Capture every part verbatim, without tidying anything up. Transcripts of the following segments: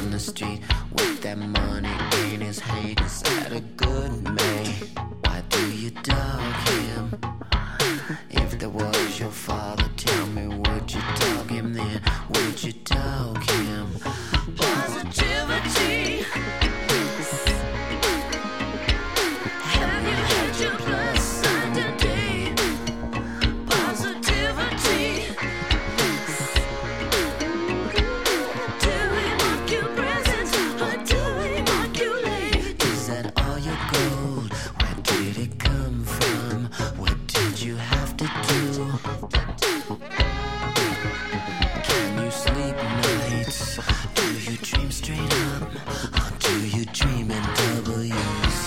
on the street with that money in his hand. Is that a good man? Why do you dog him? If that was your father, tell me, would you dog him then? Would you dog him? Positivity. Have you had your plus sign today? Positivity. Do we mark your presence or do we mark you late? Is that all your gold? Where did it come from? What did you have to do? Can you sleep nights? Do you dream straight up? Or do you dream in W's?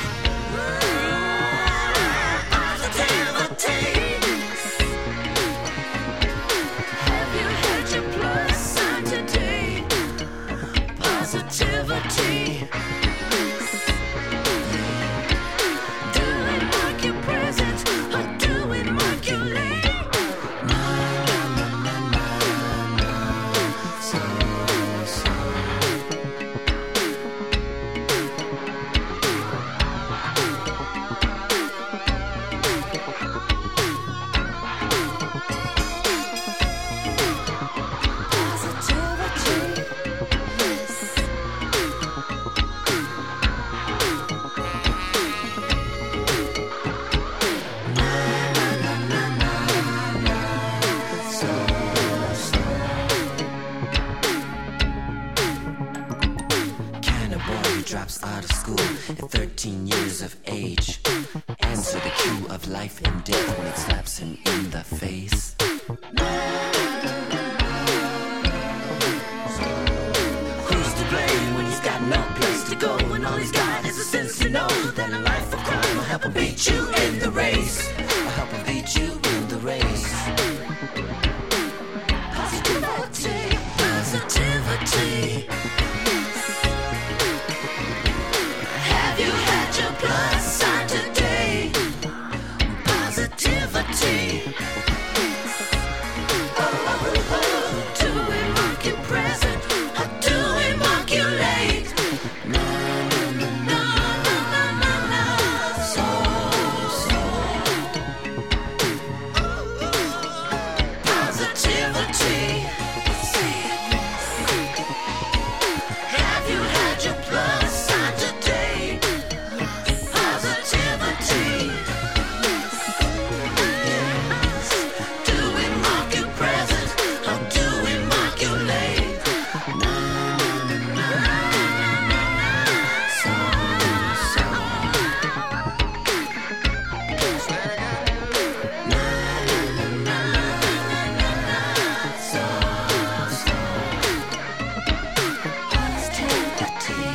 Positivity. Have you had your plus sign today? Positivity. Do we mark your presence or do we mark you late? Na na na na na na. So so. Positivity. Cannibal drops out of school at thirteen years of age. Answer the cue of life and death when it slaps him in the face. Who's to blame when he's got no place to go? When all he's got is a sense to know that a life of crime will help him beat you in the race. Will help him beat you in the race. Positivity, positivity. Have you had your plus sign today? Positivity. Oh, oh, oh. Do we mark you present or do we mark you late? No, no, no, no, no, no, no, no. So, so. Positivity. Have you had your plus sign today? Positivity. Yes. Do we mark you present or do we mark you late? No, no, no, no, no, no, no. So, so. No, no, no, no, no, no, no. So, so. Positivity.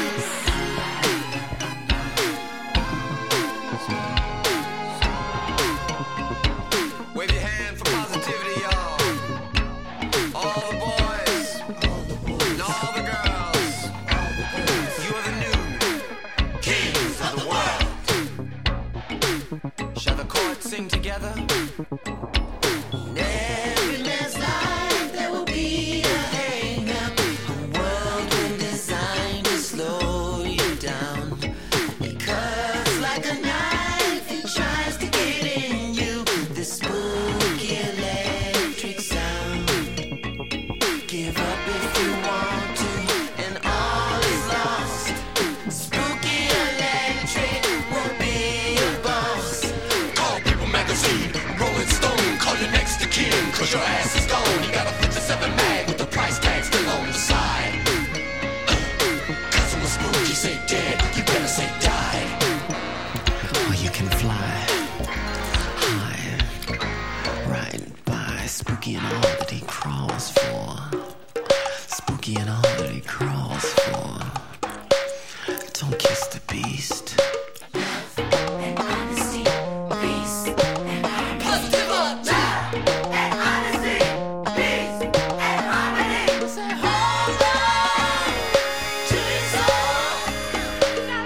Wave your hand for positivity, y'all. All the boys, and all the girls. You are the new kings of the world. Shall the chords sing together? In every man's life there will be a hang-up, a world designed to slow you down. Because like a knife it tries to get in you, this spooky electric sound. Give up if you want to and all is lost. Spooky electric will be your boss. Call People Magazine, Rolling Stone, call your next of kin, cause your ass is gone. You got a fifty-seven mag with the price tag still on the side. Uh, Cause when Spooky say dead, you better say died. Or you can fly high, right by Spooky and all that he crawls for. Spooky and all that he crawls for. Don't kiss the beast. And honesty, peace, and harmony. Positivity. And honesty, peace, and harmony. Say hold on to your soul.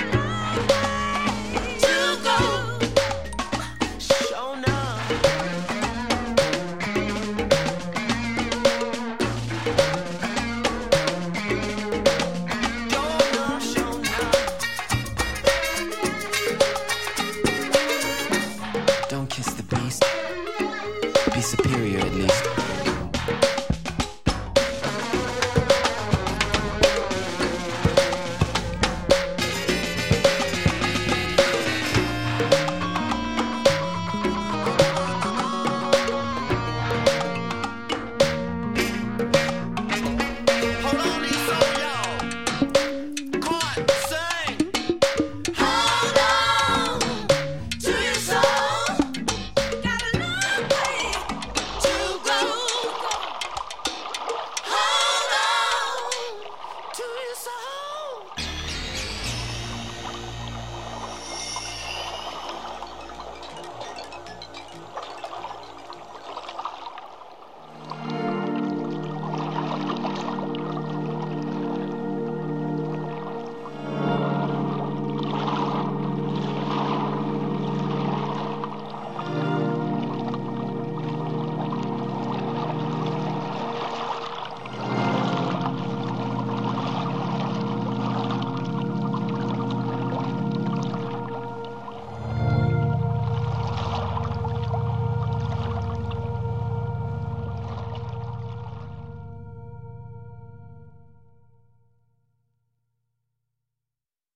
to your soul.